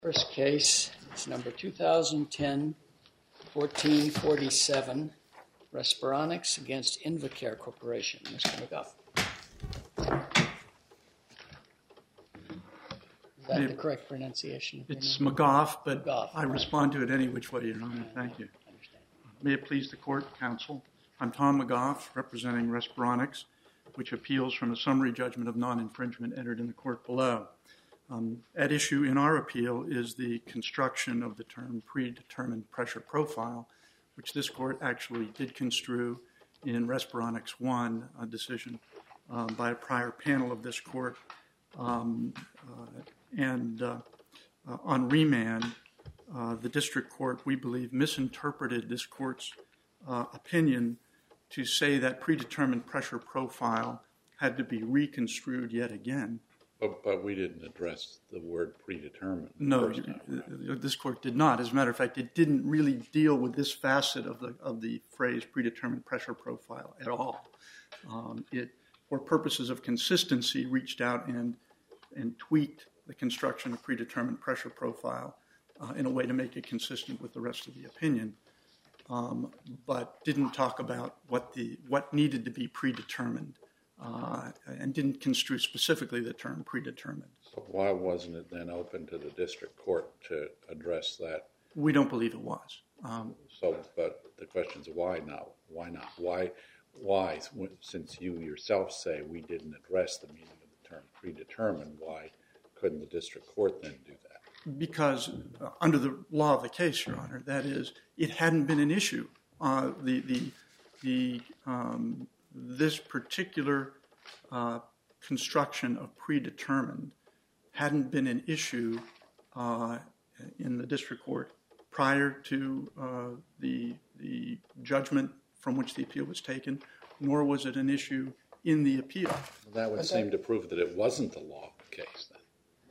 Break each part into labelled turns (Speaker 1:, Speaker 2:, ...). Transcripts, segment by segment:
Speaker 1: First case is number 2010-1447, Respironics against Invacare Corporation. Mr. McGough. Is that the correct pronunciation?
Speaker 2: It's McGough, but
Speaker 1: McGough.
Speaker 2: I respond to it any which way, Your Honor. Thank you. May it please the court, counsel. I'm Tom McGough, representing Respironics, which appeals from a summary judgment of non-infringement entered in the court below. At issue in our appeal is the construction of the term predetermined pressure profile, which this court actually did construe in Respironics 1, a decision by a prior panel of this court. On remand, the district court, we believe, misinterpreted this court's opinion to say that predetermined pressure profile had to be reconstrued yet again.
Speaker 3: But we didn't address the word predetermined.
Speaker 2: No, this court did not. As a matter of fact, it didn't really deal with this facet of the phrase predetermined pressure profile at all. It, for purposes of consistency, reached out and tweaked the construction of predetermined pressure profile in a way to make it consistent with the rest of the opinion, but didn't talk about what needed to be predetermined. And didn't construe specifically the term predetermined.
Speaker 3: So why wasn't it then open to the district court to address that?
Speaker 2: We don't believe it was.
Speaker 3: But the question is why now? Why not? Why, since you yourself say we didn't address the meaning of the term predetermined, why couldn't the district court then do that?
Speaker 2: Because under the law of the case, Your Honor, that is, it hadn't been an issue. This particular construction of predetermined hadn't been an issue in the district court prior to the judgment from which the appeal was taken, nor was it an issue in the appeal.
Speaker 3: Well, that would seem to prove that it wasn't the law of the case then.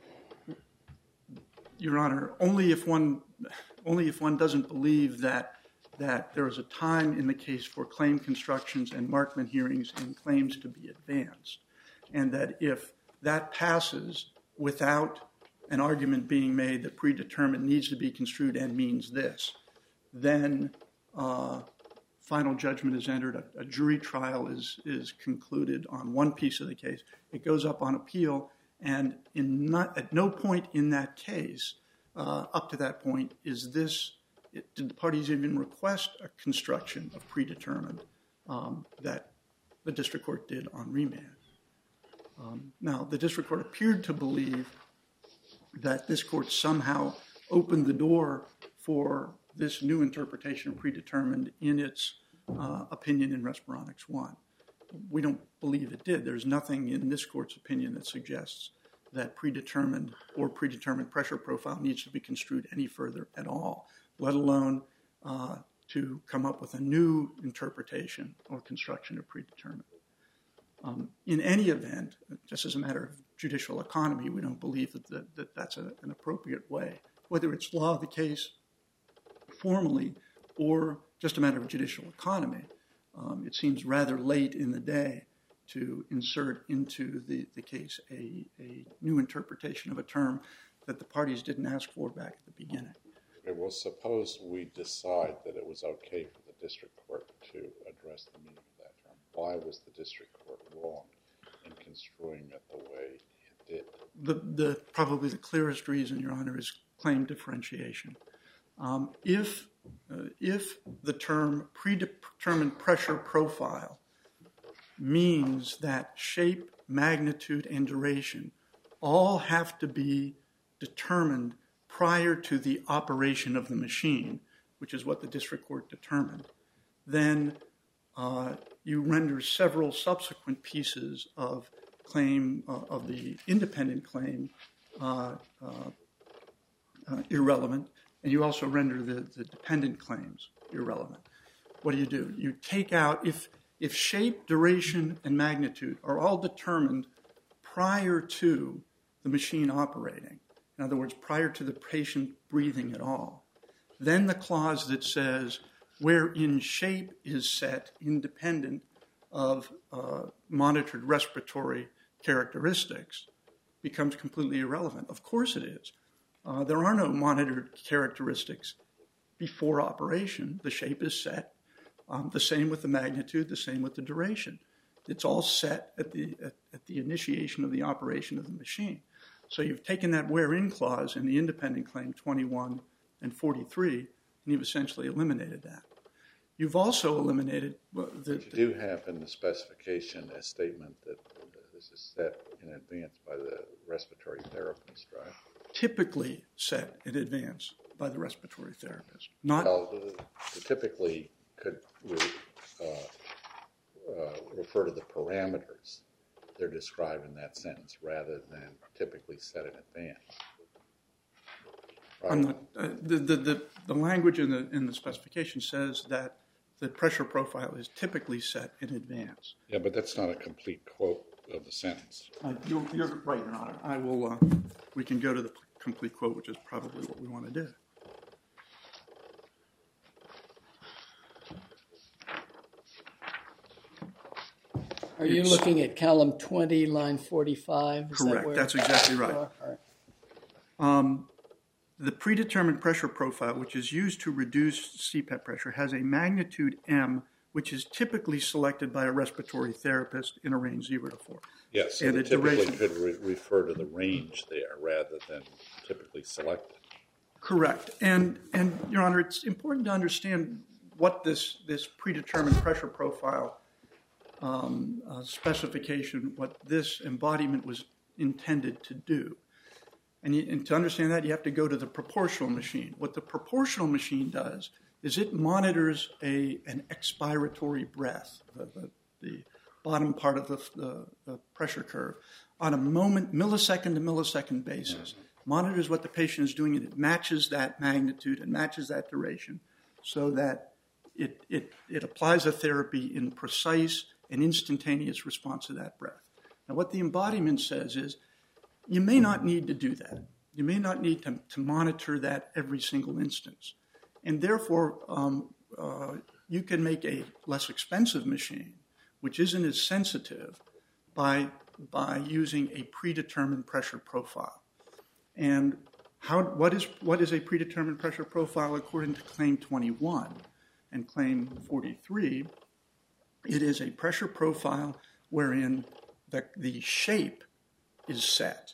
Speaker 2: Your Honor, only if one doesn't believe that there is a time in the case for claim constructions and Markman hearings and claims to be advanced, and that if that passes without an argument being made that predetermined needs to be construed and means this, then final judgment is entered, a jury trial is concluded on one piece of the case. It goes up on appeal, and at no point in that case, up to that point, did the parties even request a construction of predetermined that the district court did on remand. Now, the district court appeared to believe that this court somehow opened the door for this new interpretation of predetermined in its opinion in Respironics 1. We don't believe it did. There's nothing in this court's opinion that suggests that predetermined or predetermined pressure profile needs to be construed any further at all, let alone to come up with a new interpretation or construction of predetermined. In any event, just as a matter of judicial economy, we don't believe that that's an appropriate way, whether it's law of the case formally or just a matter of judicial economy. It seems rather late in the day to insert into the case a new interpretation of a term that the parties didn't ask for back at the beginning.
Speaker 3: Okay, well, suppose we decide that it was okay for the district court to address the meaning of that term. Why was the district court wrong in construing it the way it did?
Speaker 2: Probably the clearest reason, Your Honor, is claim differentiation. If the term predetermined pressure profile means that shape, magnitude, and duration all have to be determined prior to the operation of the machine, which is what the district court determined, then you render several subsequent pieces of claim, of the independent claim, irrelevant, and you also render the dependent claims irrelevant. What do? You take out, if shape, duration, and magnitude are all determined prior to the machine operating, in other words, prior to the patient breathing at all, then the clause that says wherein shape is set independent of monitored respiratory characteristics becomes completely irrelevant. Of course it is. There are no monitored characteristics before operation. The shape is set. The same with the magnitude, the same with the duration. It's all set at the initiation of the operation of the machine. So you've taken that where-in clause in the independent claim 21 and 43, and you've essentially eliminated that. You've also eliminated
Speaker 3: You do have in the specification a statement that this is set in advance by the respiratory therapist, right?
Speaker 2: Typically set in advance by the respiratory therapist.
Speaker 3: Typically could refer to the parameters they're described in that sentence rather than typically set in advance. Right?
Speaker 2: The language in the specification says that the pressure profile is typically set in advance.
Speaker 3: Yeah, but that's not a complete quote of the sentence.
Speaker 2: You're right, Your Honor. I will. We can go to the complete quote, which is probably what we want to do.
Speaker 1: Are you looking at column 20, line 45?
Speaker 2: Correct. That's exactly right. The predetermined pressure profile, which is used to reduce CPAP pressure, has a magnitude M, which is typically selected by a respiratory therapist in a range 0 to 4.
Speaker 3: Yes, so it typically could refer to the range there rather than typically selected.
Speaker 2: Correct. And Your Honor, it's important to understand what this predetermined pressure profile specification, what this embodiment was intended to do. And to understand that, you have to go to the proportional machine. What the proportional machine does is it monitors an expiratory breath, the bottom part of the pressure curve, on a millisecond to millisecond basis. Monitors what the patient is doing, and it matches that magnitude and matches that duration so that it applies a therapy in precise and instantaneous response to that breath. Now, what the embodiment says is you may not need to do that. You may not need to monitor that every single instance. And therefore, you can make a less expensive machine, which isn't as sensitive, by using a predetermined pressure profile. And what is a predetermined pressure profile according to Claim 21 and Claim 43? It is a pressure profile wherein the shape is set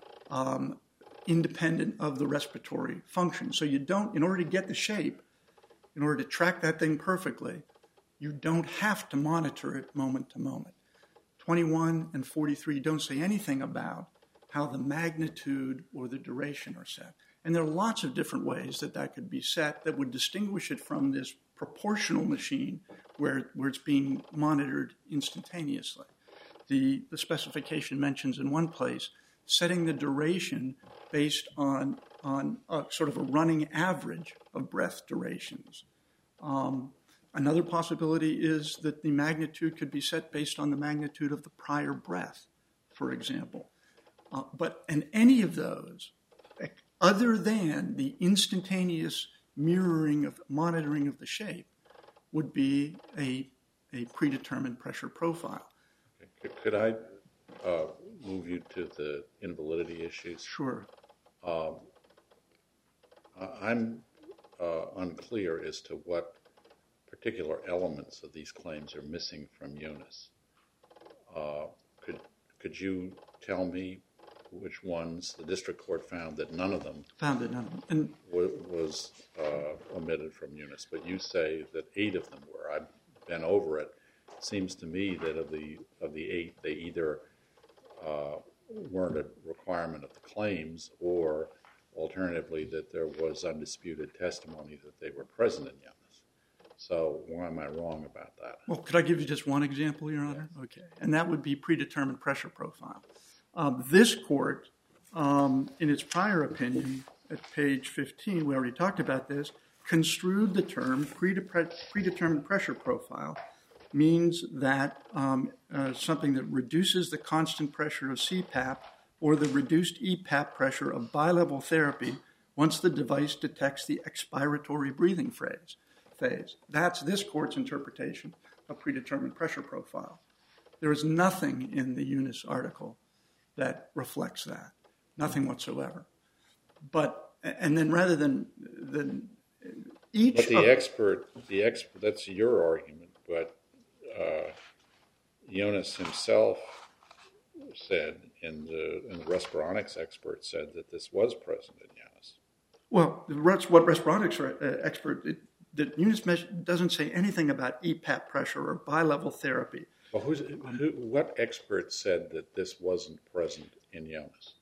Speaker 2: independent of the respiratory function. So you don't, in order to get the shape, in order to track that thing perfectly, you don't have to monitor it moment to moment. 21 and 43 don't say anything about how the magnitude or the duration are set. And there are lots of different ways that could be set that would distinguish it from this proportional machine where it's being monitored instantaneously. The specification mentions in one place setting the duration based on sort of a running average of breath durations. Another possibility is that the magnitude could be set based on the magnitude of the prior breath, for example. But in any of those, other than the instantaneous monitoring of the shape, would be a predetermined pressure profile.
Speaker 3: Okay. Could I move you to the invalidity issues?
Speaker 2: Sure.
Speaker 3: I'm unclear as to what particular elements of these claims are missing from UNIS. Could you tell me which ones the district court found that none of them was omitted from UNIS, but you say that 8 of them were. I've been over it. It seems to me that of the 8, they either weren't a requirement of the claims, or alternatively that there was undisputed testimony that they were present in UNIS. So why am I wrong about that?
Speaker 2: Well, could I give you just one example, Your Honor? Yes. Okay. And that would be predetermined pressure profile. This court, in its prior opinion, at page 15, we already talked about this, construed the term predetermined pressure profile means that something that reduces the constant pressure of CPAP or the reduced EPAP pressure of bilevel therapy once the device detects the expiratory breathing phase. That's this court's interpretation of predetermined pressure profile. There is nothing in the UNIS article that reflects that, nothing whatsoever. And then rather than each.
Speaker 3: But the expert, that's your argument, but Jonas himself said, and the Respironics expert said that this was present in Jonas.
Speaker 2: Well, what Respironics expert, that Jonas doesn't say anything about EPAP pressure or bilevel therapy.
Speaker 3: Well, what expert said that this wasn't present in Jonas?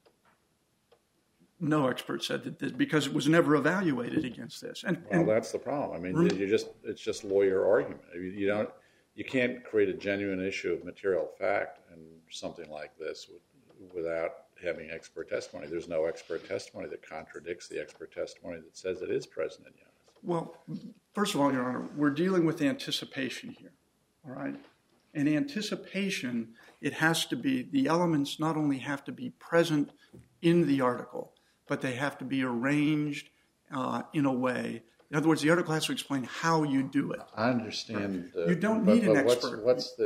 Speaker 2: No expert said that because it was never evaluated against this.
Speaker 3: Well, that's the problem. I mean, it's just lawyer argument. You can't create a genuine issue of material fact and something like this without having expert testimony. There's no expert testimony that contradicts the expert testimony that says it is present in Jonas. Well,
Speaker 2: first of all, Your Honor, we're dealing with anticipation here, all right? And anticipation, it has to be, the elements not only have to be present in the article, but they have to be arranged in a way. In other words, the article has to explain how you do it.
Speaker 3: I understand.
Speaker 2: You don't need an expert.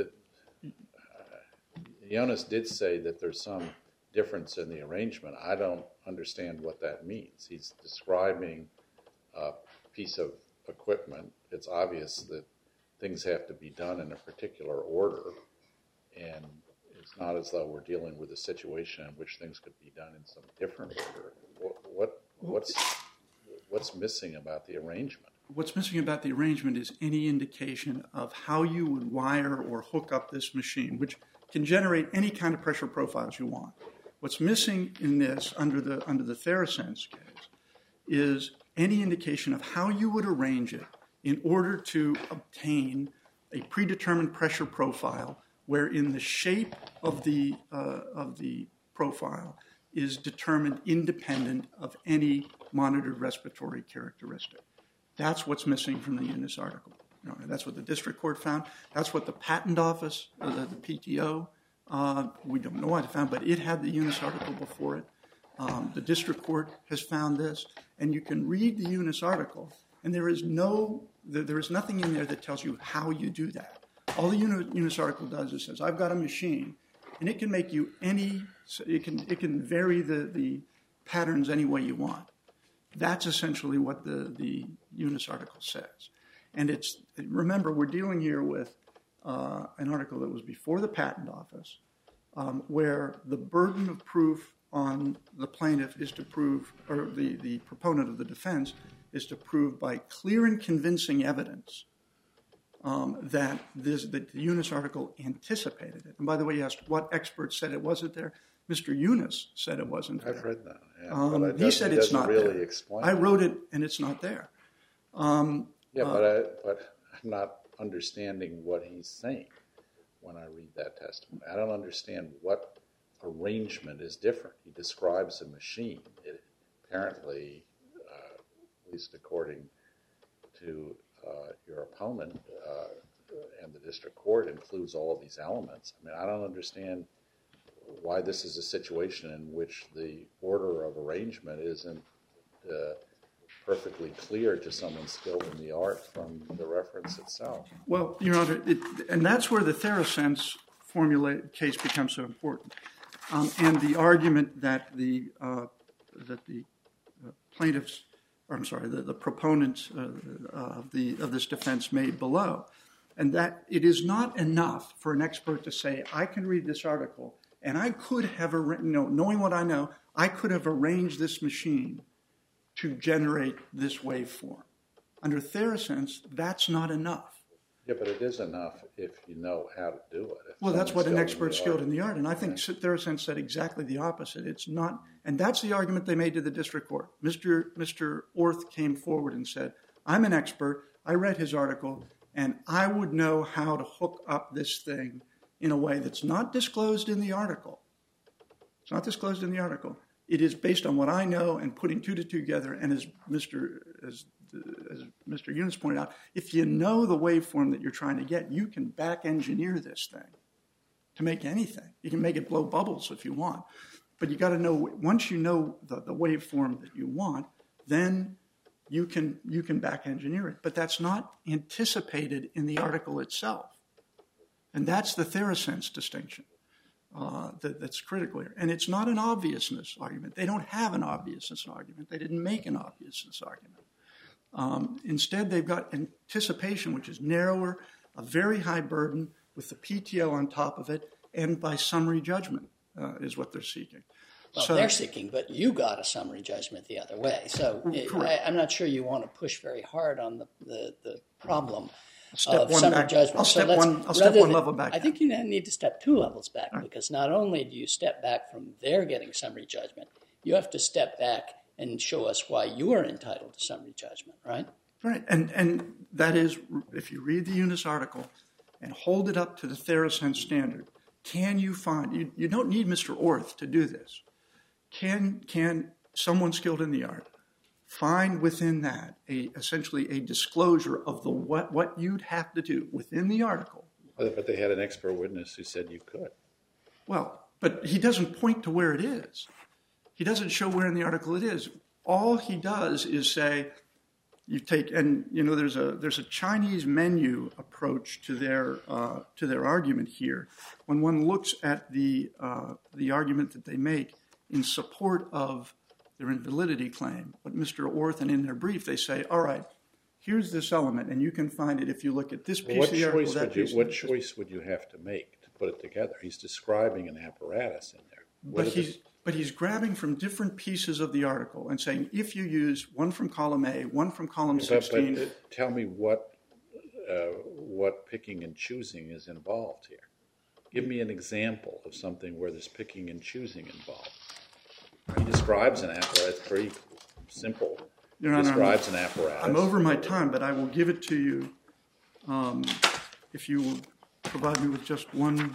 Speaker 3: Jonas did say that there's some difference in the arrangement. I don't understand what that means. He's describing a piece of equipment. It's obvious that things have to be done in a particular order, and it's not as though we're dealing with a situation in which things could be done in some different order. What's missing about the arrangement?
Speaker 2: What's missing about the arrangement is any indication of how you would wire or hook up this machine, which can generate any kind of pressure profiles you want. What's missing in this, under the TheraSense case, is any indication of how you would arrange it in order to obtain a predetermined pressure profile wherein the shape of the profile is determined independent of any monitored respiratory characteristic. That's what's missing from the Jonas article. That's what the district court found. That's what the patent office, the PTO, we don't know what it found, but it had the Jonas article before it. The district court has found this, and you can read the Jonas article, and there is nothing in there that tells you how you do that. All the Jonas article does is says, I've got a machine, and it can make you it can vary the patterns any way you want. That's essentially what the Jonas article says. And remember, we're dealing here with an article that was before the patent office, where the burden of proof on the plaintiff is to prove, or the proponent of the defense is to prove by clear and convincing evidence that the Jonas article anticipated it. And by the way, you asked what expert said it wasn't there. Mr. Jonas said it wasn't there.
Speaker 3: I've read that. Yeah,
Speaker 2: he said it's not
Speaker 3: really
Speaker 2: there.
Speaker 3: Explain
Speaker 2: I wrote it, and it's not there.
Speaker 3: But I'm not understanding what he's saying when I read that testimony. I don't understand what arrangement is different. He describes a machine. It apparently, at least according to your opponent and the district court, includes all of these elements. I mean, I don't understand why this is a situation in which the order of arrangement isn't perfectly clear to someone skilled in the art from the reference itself.
Speaker 2: Well, Your Honor, and that's where the TheraSense case becomes so important. And the argument that the plaintiffs, or I'm sorry, the proponents of this defense made below, and that it is not enough for an expert to say, I can read this article, and I could have, knowing what I know, I could have arranged this machine to generate this waveform. Under TheraSense, that's not enough.
Speaker 3: Yeah, but it is enough if you know how to do it.
Speaker 2: Well, that's what an expert skilled in the art. And I think TheraSense said exactly the opposite. It's not, and that's the argument they made to the district court. Mr. Orth came forward and said, I'm an expert, I read his article, and I would know how to hook up this thing in a way that's not disclosed in the article. It's not disclosed in the article. It is based on what I know and putting two to two together. And as Mr. Eunice pointed out, if you know the waveform that you're trying to get, you can back engineer this thing to make anything. You can make it blow bubbles if you want. But you got to know, once you know the waveform that you want, then you can back engineer it. But that's not anticipated in the article itself. And that's the TheraSense distinction. that's critical here. And it's not an obviousness argument. They don't have an obviousness argument. They didn't make an obviousness argument. Instead, they've got anticipation, which is narrower, a very high burden with the PTO on top of it, and by summary judgment is what they're seeking.
Speaker 1: Well, they're seeking, but you got a summary judgment the other way. So I'm not sure you want to push very hard on the problem of summary judgment.
Speaker 2: I'll step one level back.
Speaker 1: I think you need to step 2 levels back, because not only do you step back from their getting summary judgment, you have to step back and show us why you are entitled to summary judgment, right?
Speaker 2: Right, and that is, if you read the UNIS article and hold it up to the Theracense standard, can you find, you don't need Mr. Orth to do this. Can someone skilled in the art find within that essentially a disclosure of the what you'd have to do within the article?
Speaker 3: But they had an expert witness who said you could.
Speaker 2: Well, but he doesn't point to where it is. He doesn't show where in the article it is. All he does is say, you take, and you know, there's a Chinese menu approach to their argument here. When one looks at the argument that they make in support of their invalidity claim, but Mr. Orth, and in their brief, they say, all right, here's this element, and you can find it if you look at this piece of the article, that piece.
Speaker 3: What choice would you have to make to put it together? He's describing an apparatus in there.
Speaker 2: But he's grabbing from different pieces of the article and saying, if you use one from column A, one from column 16.
Speaker 3: But tell me what picking and choosing is involved here. Give me an example of something where there's picking and choosing involved. He describes an apparatus, pretty simple. Your Honor, describes an apparatus.
Speaker 2: I'm over my time, but I will give it to you if you will provide me with just one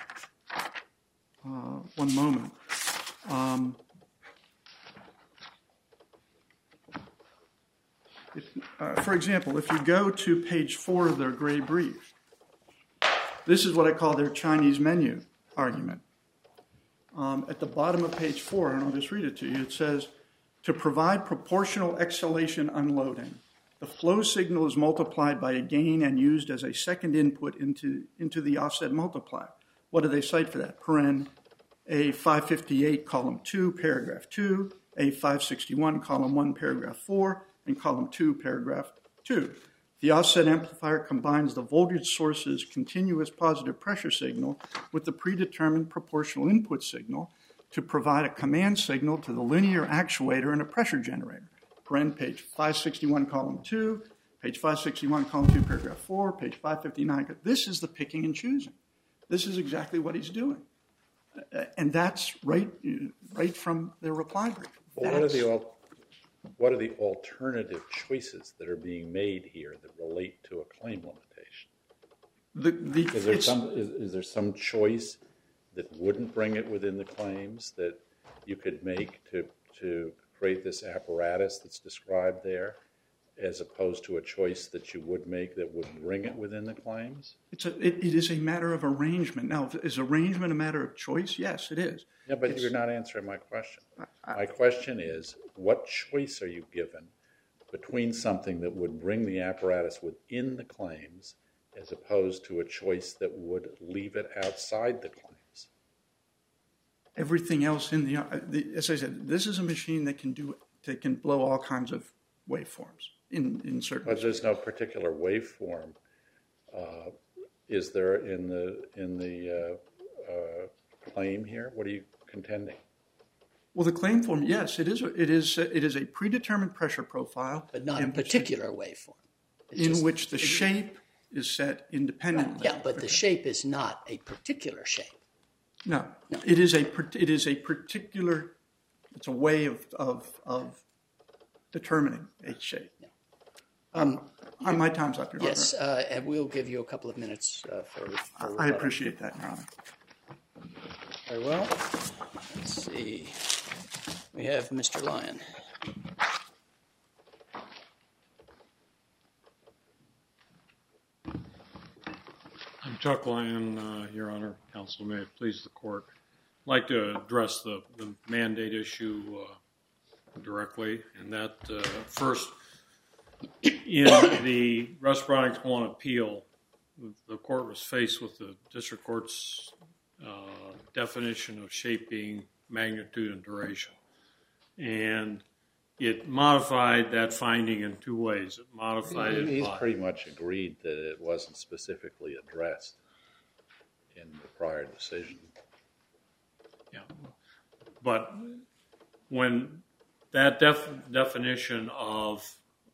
Speaker 2: moment. For example, if you go to page 4 of their gray brief, this is what I call their Chinese menu argument. At the bottom of page 4, and I'll just read it to you, it says, to provide proportional exhalation unloading, the flow signal is multiplied by a gain and used as a second input into the offset multiplier. What do they cite for that? Paren A558, column 2, paragraph 2, A561, column 1, paragraph 4, and column 2, paragraph 2. The offset amplifier combines the voltage source's continuous positive pressure signal with the predetermined proportional input signal to provide a command signal to the linear actuator and a pressure generator. Paren, page 561, column 2, page 561, column 2, paragraph 4, page 559. This is the picking and choosing. This is exactly what he's doing. And that's right from their reply brief.
Speaker 3: Well, what are the alternative choices that are being made here that relate to a claim limitation? Is there some choice that wouldn't bring it within the claims that you could make to create this apparatus that's described there, as opposed to a choice that you would make that would bring it within the claims?
Speaker 2: It is a matter of arrangement. Now, is arrangement a matter of choice? Yes, it is.
Speaker 3: Yeah, but you're not answering my question. My question is, what choice are you given between something that would bring the apparatus within the claims as opposed to a choice that would leave it outside the claims?
Speaker 2: Everything else in as I said, this is a machine that can blow all kinds of waveforms in certain.
Speaker 3: But there's no particular waveform. Is there in the claim here? What are you contending?
Speaker 2: Well, the claim form, yes, it is a predetermined pressure profile,
Speaker 1: but not a particular waveform.
Speaker 2: In which the shape is set independently.
Speaker 1: Right. Yeah, but the shape is not a particular shape.
Speaker 2: No. It is a particular. It's a way of determining a shape.
Speaker 1: Yeah.
Speaker 2: My time's up, Your Honor.
Speaker 1: Yes, and we'll give you a couple of minutes for
Speaker 2: I appreciate that, Your Honor.
Speaker 1: Very well. Let's see. We have Mr. Lyon.
Speaker 4: I'm Chuck Lyon, Your Honor. Counsel, may it please the court. I'd like to address the mandate issue directly, and that first, in the Russ Brownington appeal, the court was faced with the district court's definition of shape being magnitude and duration. And it modified that finding in two ways. It modified it
Speaker 3: He's
Speaker 4: by...
Speaker 3: pretty much agreed that it wasn't specifically addressed in the prior decision.
Speaker 4: Yeah. But when that definition of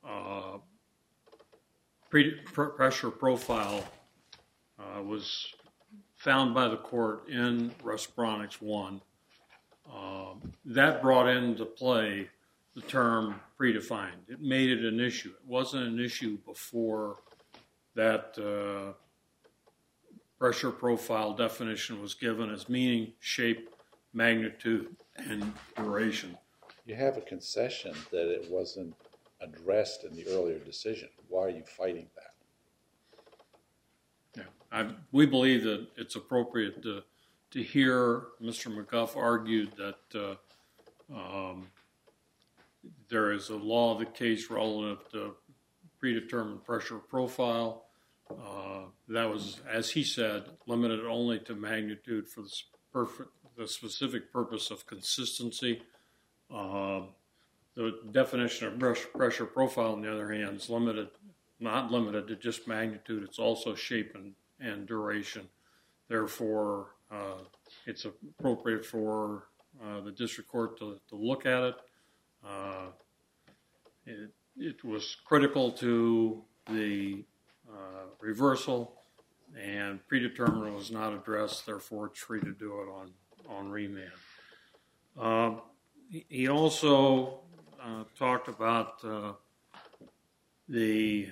Speaker 4: pressure profile was found by the court in Respironics 1, that brought into play the term predefined. It made it an issue. It wasn't an issue before that pressure profile definition was given as meaning shape, magnitude, and duration.
Speaker 3: You have a concession that it wasn't addressed in the earlier decision. Why are you fighting that?
Speaker 4: Yeah, we believe that it's appropriate to hear Mr. McGuff argued that there is a law of the case relative to predetermined pressure profile. That was, as he said, limited only to magnitude for the specific purpose of consistency. The definition of pressure profile, on the other hand, is not limited to just magnitude. It's also shape and duration. Therefore, it's appropriate for the district court to look at it. It was critical to the reversal, and predetermined was not addressed. Therefore, it's free to do it on remand. He also talked about the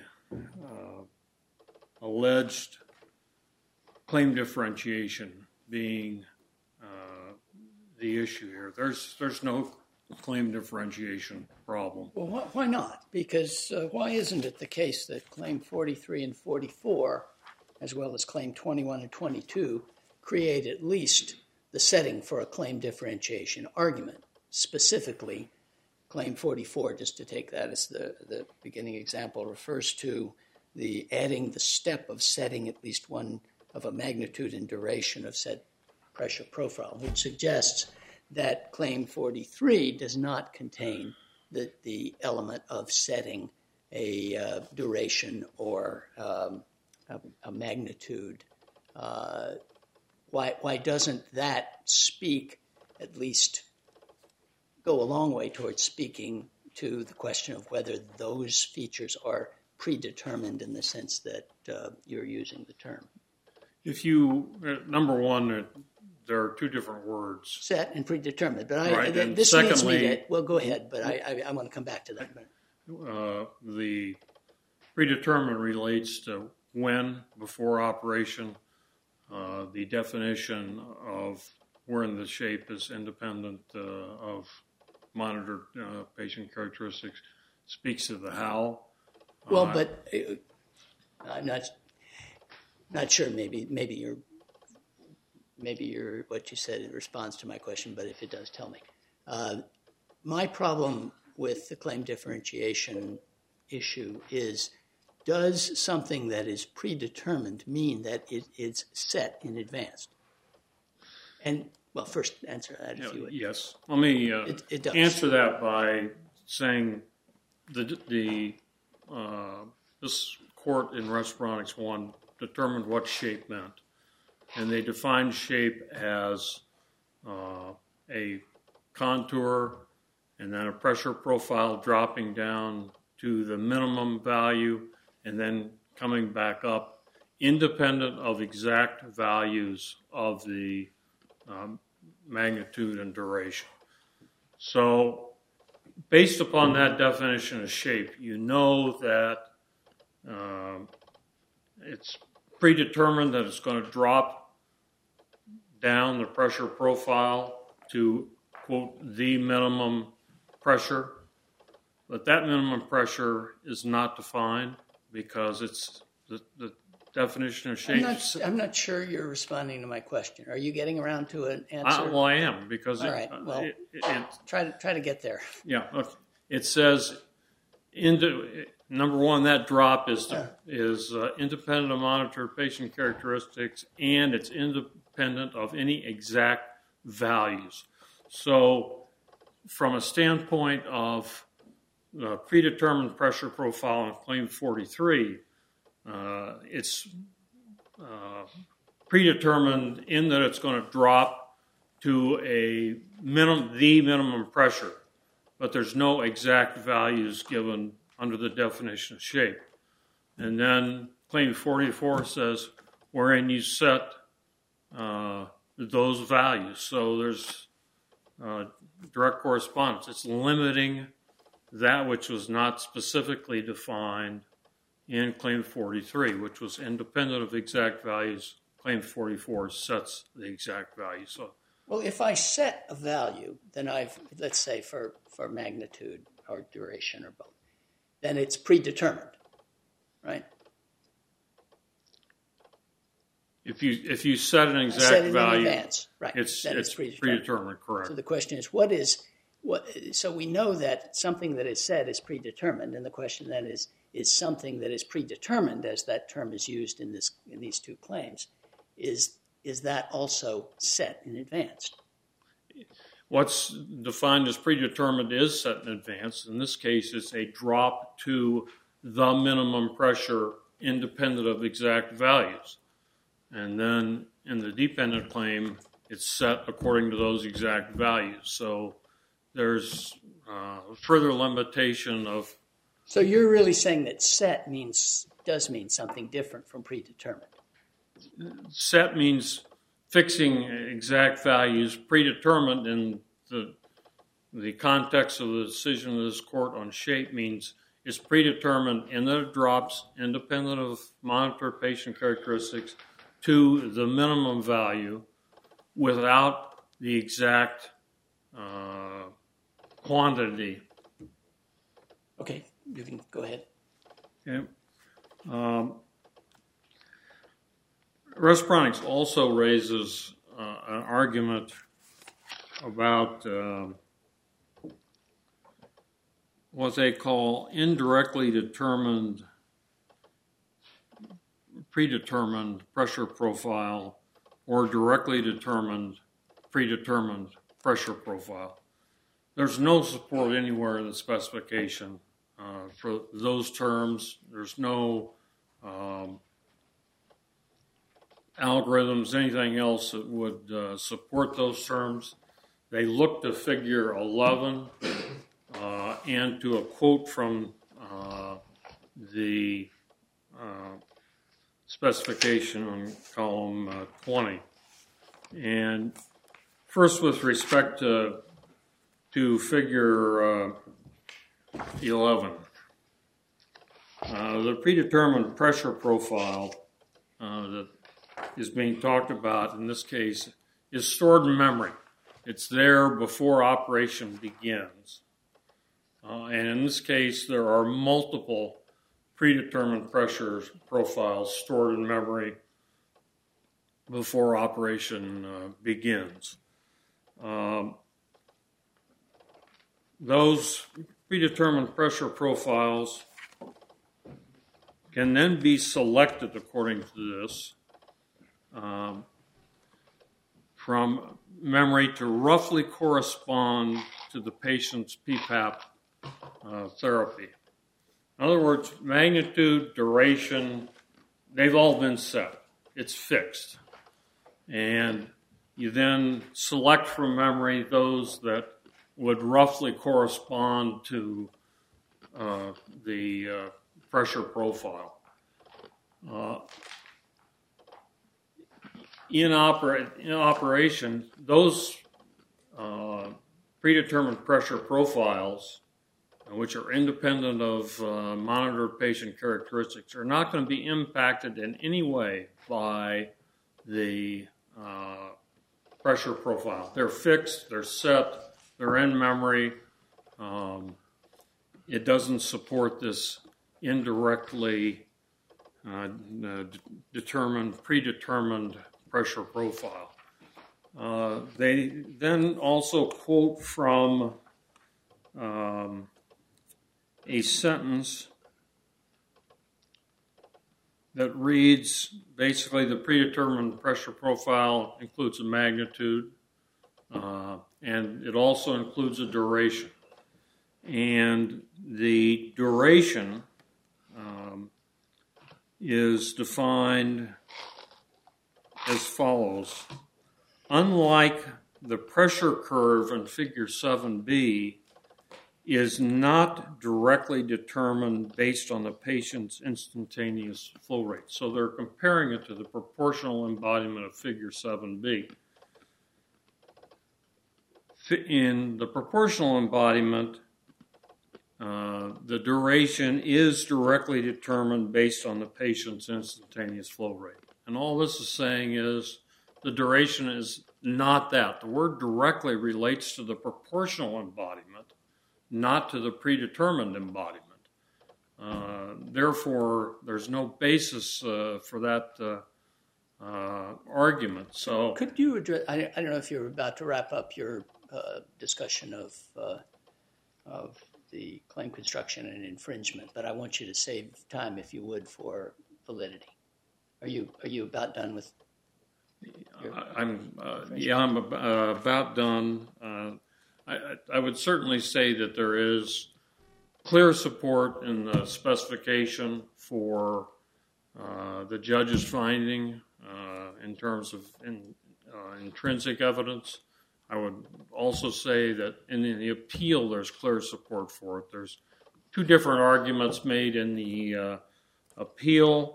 Speaker 4: alleged claim differentiation being the issue here. There's no claim differentiation problem.
Speaker 1: Well, why not? Because why isn't it the case that Claim 43 and 44, as well as Claim 21 and 22, create at least the setting for a claim differentiation argument? Specifically, Claim 44, just to take that as the beginning example, refers to the adding the step of setting at least one of a magnitude and duration of said pressure profile, which suggests that Claim 43 does not contain the element of setting a duration or a magnitude. Why doesn't that speak, at least go a long way towards speaking to the question of whether those features are predetermined in the sense that you're using the term?
Speaker 4: If you, number one, there are two different words.
Speaker 1: Set and predetermined. But
Speaker 4: right.
Speaker 1: This leads me to, well, go ahead, but I want to come back to that.
Speaker 4: The predetermined relates to when, before operation. The definition of wherein the shape is independent of monitored patient characteristics speaks to the how.
Speaker 1: Well, but I'm not sure. Maybe you're what you said in response to my question, but if it does, tell me. My problem with the claim differentiation issue is, does something that is predetermined mean that it is set in advance? And, well, first answer that if you would.
Speaker 4: Yes. Let me answer that by saying this court in Respironics 1 determined what shape meant. And they defined shape as a contour and then a pressure profile dropping down to the minimum value and then coming back up, independent of exact values of the magnitude and duration. So based upon that definition of shape, you know that it's predetermined that it's going to drop down the pressure profile to, quote, the minimum pressure. But that minimum pressure is not defined because it's the definition of shape.
Speaker 1: I'm not sure you're responding to my question. Are you getting around to an answer?
Speaker 4: Well, I am, because
Speaker 1: all right. Well, try to get there.
Speaker 4: Yeah. It says, number one, that drop is independent of monitored patient characteristics, and it's independent of any exact values. So from a standpoint of predetermined pressure profile in Claim 43, it's predetermined in that it's going to drop to the minimum pressure, but there's no exact values given under the definition of shape. And then Claim 44 says wherein you set those values. So there's direct correspondence. It's limiting that which was not specifically defined in Claim 43, which was independent of exact values. Claim 44 sets the exact value. So,
Speaker 1: well, if I set a value, then let's say for magnitude or duration or both, then it's predetermined, right?
Speaker 4: If you set an exact
Speaker 1: set it
Speaker 4: value,
Speaker 1: in advance, right?
Speaker 4: it's predetermined, correct.
Speaker 1: So the question is, so we know that something that is set is predetermined, and the question then is something that is predetermined, as that term is used in these two claims, is that also set in advance?
Speaker 4: What's defined as predetermined is set in advance. In this case, it's a drop to the minimum pressure independent of exact values. And then in the dependent claim, it's set according to those exact values. So there's further limitation of...
Speaker 1: So you're really saying that set does mean something different from predetermined?
Speaker 4: Set means fixing exact values. Predetermined in the context of the decision of this court on shape means it's predetermined in that it drops independent of monitored patient characteristics to the minimum value without the exact quantity.
Speaker 1: Okay, you can go ahead.
Speaker 4: Okay. Respironics also raises an argument about what they call indirectly determined, predetermined pressure profile or directly determined, predetermined pressure profile. There's no support anywhere in the specification for those terms. There's no algorithms, anything else that would support those terms. They look to Figure 11 and to a quote from the specification on column 20. And first, with respect to Figure 11, the predetermined pressure profile that is being talked about in this case is stored in memory. It's there before operation begins. And in this case, there are multiple predetermined pressure profiles stored in memory before operation begins. Those predetermined pressure profiles can then be selected according to this from memory to roughly correspond to the patient's PPAP therapy. In other words, magnitude, duration, they've all been set. It's fixed. And you then select from memory those that would roughly correspond to the pressure profile. In operation, those predetermined pressure profiles, which are independent of monitored patient characteristics, are not going to be impacted in any way by the pressure profile. They're fixed, they're set, they're in memory. It doesn't support this indirectly predetermined pressure profile. They then also quote from a sentence that reads, basically the predetermined pressure profile includes a magnitude, and it also includes a duration. And the duration is defined as follows. Unlike the pressure curve in figure 7b, is not directly determined based on the patient's instantaneous flow rate. So they're comparing it to the proportional embodiment of figure 7b. In the proportional embodiment, the duration is directly determined based on the patient's instantaneous flow rate. And all this is saying is the duration is not that. The word directly relates to the proportional embodiment, not to the predetermined embodiment. Therefore, there's no basis for that argument. So,
Speaker 1: could you address? I don't know if you're about to wrap up your discussion of the claim construction and infringement, but I want you to save time, if you would, for validity. Are you about done with?
Speaker 4: I'm about done. I would certainly say that there is clear support in the specification for the judge's finding in terms of intrinsic evidence. I would also say that in the appeal there's clear support for it. There's two different arguments made in the appeal.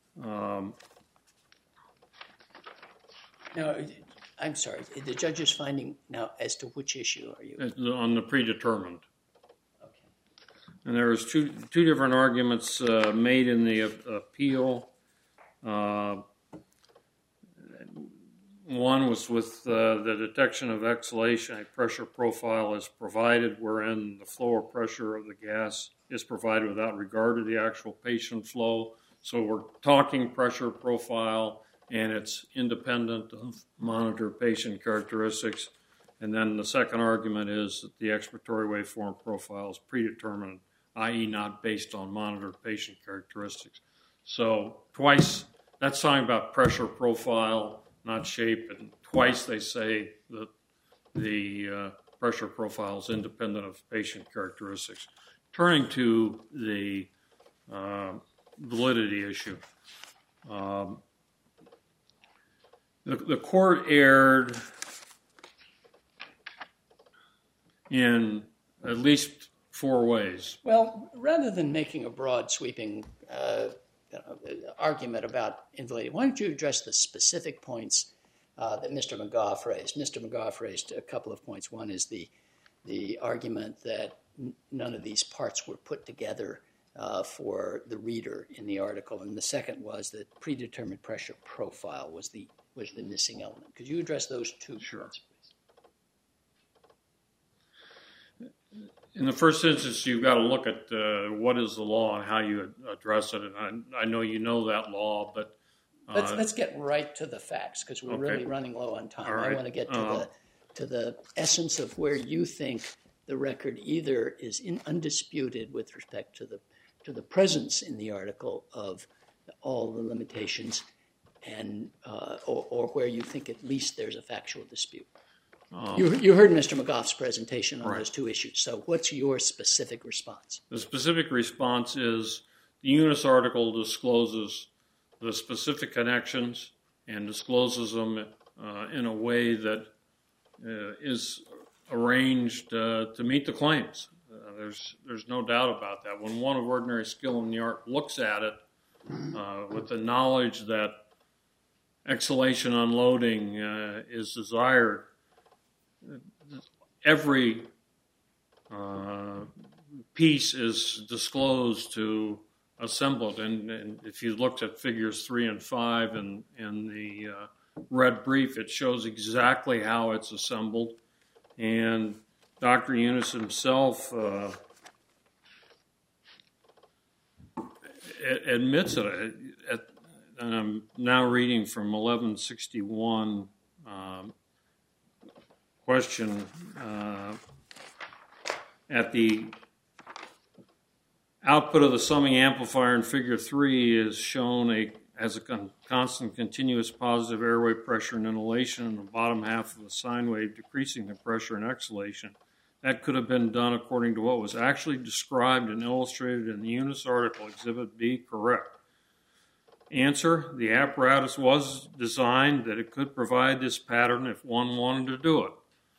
Speaker 1: Now, I'm sorry, the judge's finding now as to which issue are you?
Speaker 4: On the predetermined.
Speaker 1: Okay.
Speaker 4: And there's two different arguments made in the appeal. One was with the detection of exhalation. A pressure profile is provided wherein the flow or pressure of the gas is provided without regard to the actual patient flow. So we're talking pressure profile, and it's independent of monitored patient characteristics. And then the second argument is that the expiratory waveform profile is predetermined, i.e. not based on monitored patient characteristics. So twice, that's talking about pressure profile, not shape, and twice they say that the pressure profile is independent of patient characteristics. Turning to the validity issue. The court erred in at least four ways.
Speaker 1: Well, rather than making a broad sweeping argument about invalidity, why don't you address the specific points that Mr. McGough raised? Mr. McGough raised a couple of points. One is the argument that none of these parts were put together for the reader in the article, and the second was that predetermined pressure profile was the missing element. Could you address those two points, please?
Speaker 4: In the first instance, you've got to look at what is the law and how you address it. And I know you know that law, but
Speaker 1: let's get right to the facts because we're really running low on time. Right. I want to get to the essence of where you think the record either is undisputed with respect to the presence in the article of all the limitations, and or where you think at least there's a factual dispute. You heard Mr. McGough's presentation on those two issues, so what's your specific response?
Speaker 4: The specific response is the UNIS article discloses the specific connections and discloses them in a way that is arranged to meet the claims. There's no doubt about that. When one of ordinary skill in the art looks at it with the knowledge that exhalation unloading is desired, every piece is disclosed to assemble it. And if you looked at figures 3 and 5 in the red brief, it shows exactly how it's assembled. And Dr. Yunis himself admits it. And I'm now reading from 1161 question at the output of the summing amplifier in Figure 3 is shown as a constant continuous positive airway pressure and inhalation in the bottom half of the sine wave, decreasing the pressure and exhalation. That could have been done according to what was actually described and illustrated in the UNIS article, Exhibit B, correct. Answer, the apparatus was designed that it could provide this pattern if one wanted to do it.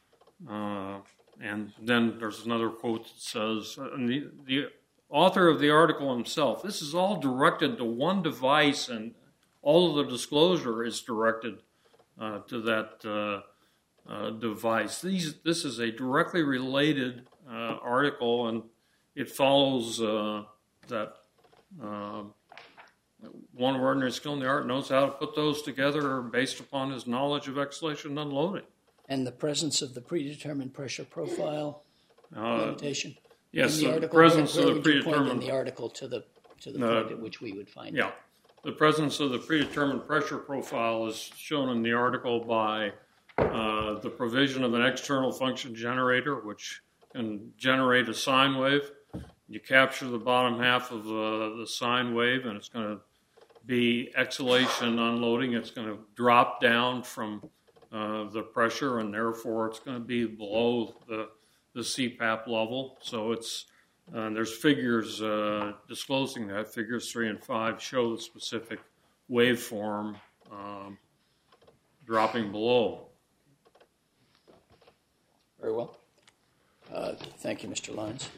Speaker 4: And then there's another quote that says, the author of the article himself, this is all directed to one device, and all of the disclosure is directed to that device. This is a directly related article, and it follows that one of ordinary skill in the art knows how to put those together based upon his knowledge of exhalation and unloading.
Speaker 1: And the presence of the predetermined pressure profile limitation?
Speaker 4: Yes,
Speaker 1: in the article,
Speaker 4: the presence of the
Speaker 1: where would you point
Speaker 4: predetermined...
Speaker 1: in the article to the point at which we would find it?
Speaker 4: Yeah. The presence of the predetermined pressure profile is shown in the article by the provision of an external function generator, which can generate a sine wave. You capture the bottom half of the sine wave, and it's going to be exhalation, unloading. It's going to drop down from the pressure, and therefore it's going to be below the CPAP level. So it's there's figures disclosing that. Figures 3 and 5 show the specific waveform dropping below.
Speaker 1: Very well. Thank you, Mr. Lyons.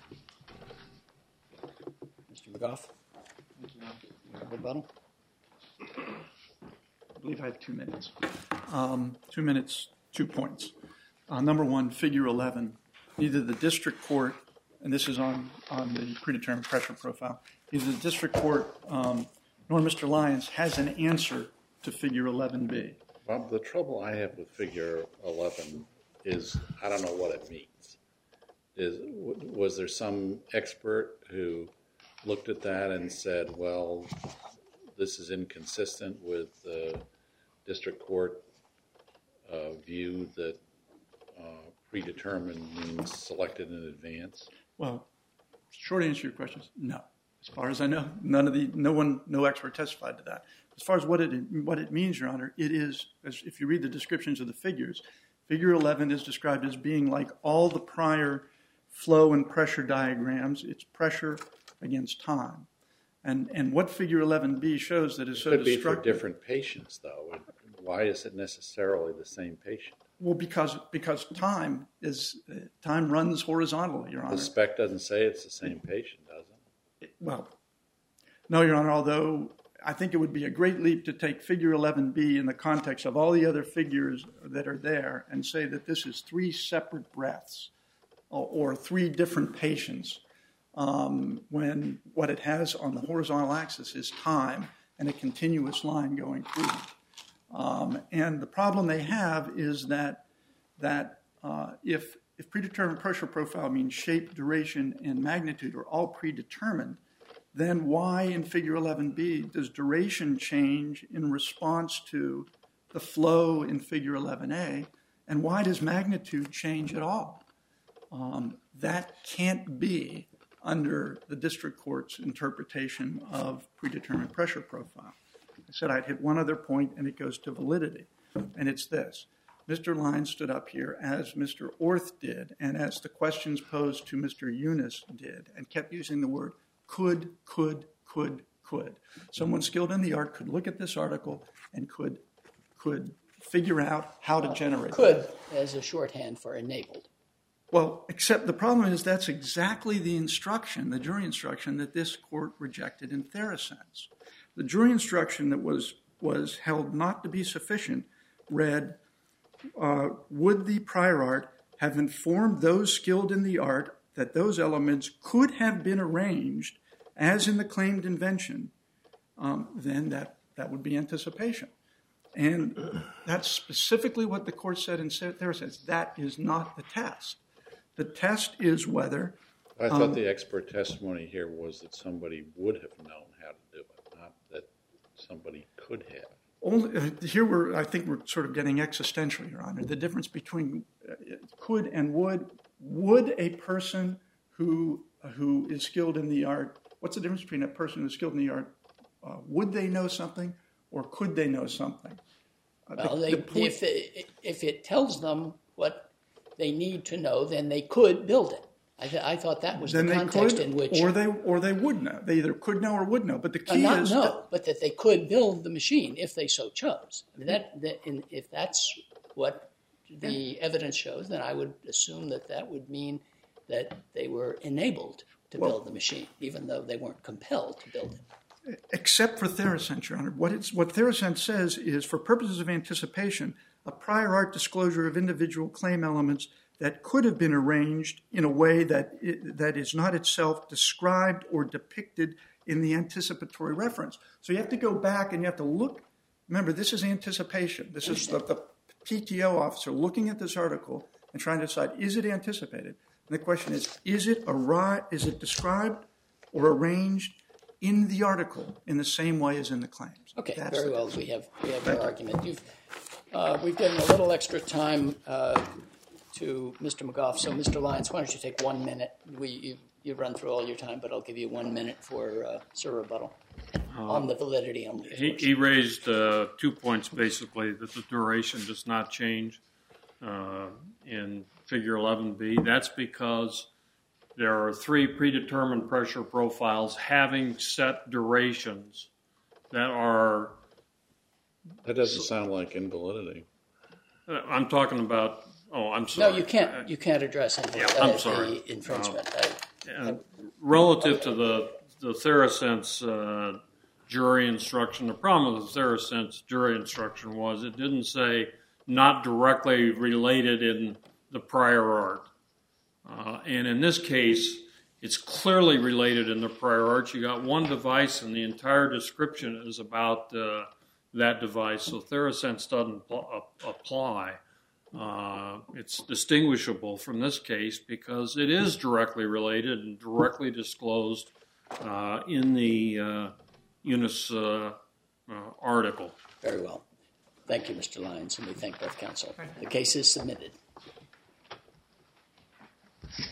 Speaker 1: Mr. McGough? Rebuttal?
Speaker 2: I believe I have 2 minutes. 2 minutes, 2 points. Number one, Figure 11. Neither the district court, and this is on the predetermined pressure profile, neither the district court nor Mr. Lyons has an answer to Figure 11B.
Speaker 3: Bob, the trouble I have with Figure 11 is I don't know what it means. Was there some expert who looked at that and said, well, this is inconsistent with the district court view that predetermined means selected in advance?
Speaker 2: Well, short answer to your question is no. As far as I know, no expert testified to that. As far as what it means, Your Honor, it is, as if you read the descriptions of the figures, Figure 11 is described as being like all the prior flow and pressure diagrams. It's pressure against time. And what Figure 11B shows that is so destructive... It could
Speaker 3: be for different patients, though. Why is it necessarily the same patient?
Speaker 2: Well, because time runs horizontally, Your Honor.
Speaker 3: The spec doesn't say it's the same patient, does it?
Speaker 2: Well, no, Your Honor, although I think it would be a great leap to take Figure 11B in the context of all the other figures that are there and say that this is 3 separate breaths or 3 different patients when what it has on the horizontal axis is time and a continuous line going through them. And the problem they have is that if predetermined pressure profile means shape, duration, and magnitude are all predetermined, then why in Figure 11B does duration change in response to the flow in Figure 11A, and why does magnitude change at all? That can't be under the district court's interpretation of predetermined pressure profile. I said I'd hit one other point, and it goes to validity, and it's this. Mr. Lyons stood up here, as Mr. Orth did, and as the questions posed to Mr. Eunice did, and kept using the word could. Someone skilled in the art could look at this article and could figure out how to generate
Speaker 1: could as a shorthand for enabled.
Speaker 2: Well, except the problem is that's exactly the instruction, the jury instruction that this court rejected in Therosense. The jury instruction that was held not to be sufficient read, would the prior art have informed those skilled in the art that those elements could have been arranged as in the claimed invention, then that would be anticipation. And that's specifically what the court said in Therosense. That is not the test. The test is whether...
Speaker 3: I thought the expert testimony here was that somebody would have known how to do it, not that somebody could have.
Speaker 2: I think we're sort of getting existential, Your Honor. The difference between could and would a person who is skilled in the art what's the difference between a person who's skilled in the art? Would they know something, or could they know something?
Speaker 1: Well, if it tells them what they need to know, then they could build it. I thought that was the context in which...
Speaker 2: Or they would know. They either could know or would know. But the key
Speaker 1: not
Speaker 2: is...
Speaker 1: know, but that they could build the machine if they so chose. I mean, if that's what the evidence shows, then I would assume that would mean that they were enabled to build the machine, even though they weren't compelled to build it.
Speaker 2: Except for Theracense, Your Honor. What Theracense says is, for purposes of anticipation, a prior art disclosure of individual claim elements that could have been arranged in a way that is not itself described or depicted in the anticipatory reference. So you have to go back and you have to look. Remember, this is anticipation. This is the PTO officer looking at this article and trying to decide, is it anticipated? And the question is it described or arranged in the article in the same way as in the claims?
Speaker 1: Okay, very well. We have our argument. We've given a little extra time to Mr. McGough. So, Mr. Lyons, why don't you take 1 minute? You've run through all your time, but I'll give you 1 minute for rebuttal on the validity only.
Speaker 4: He raised 2 points, basically, that the duration does not change in Figure 11B. That's because there are 3 predetermined pressure profiles having set durations that are...
Speaker 3: That doesn't sound like invalidity.
Speaker 4: I'm talking about... Oh, I'm sorry.
Speaker 1: No, you can't address the infringement.
Speaker 4: Relative to the Theracense jury instruction, the problem with the Theracense jury instruction was it didn't say not directly related in the prior art. And in this case, it's clearly related in the prior art. You got one device, and the entire description is about that device. So Theracense doesn't apply. It's distinguishable from this case because it is directly related and directly disclosed in the UNIS article.
Speaker 1: Very well. Thank you, Mr. Lyons, and we thank both counsel. The case is submitted.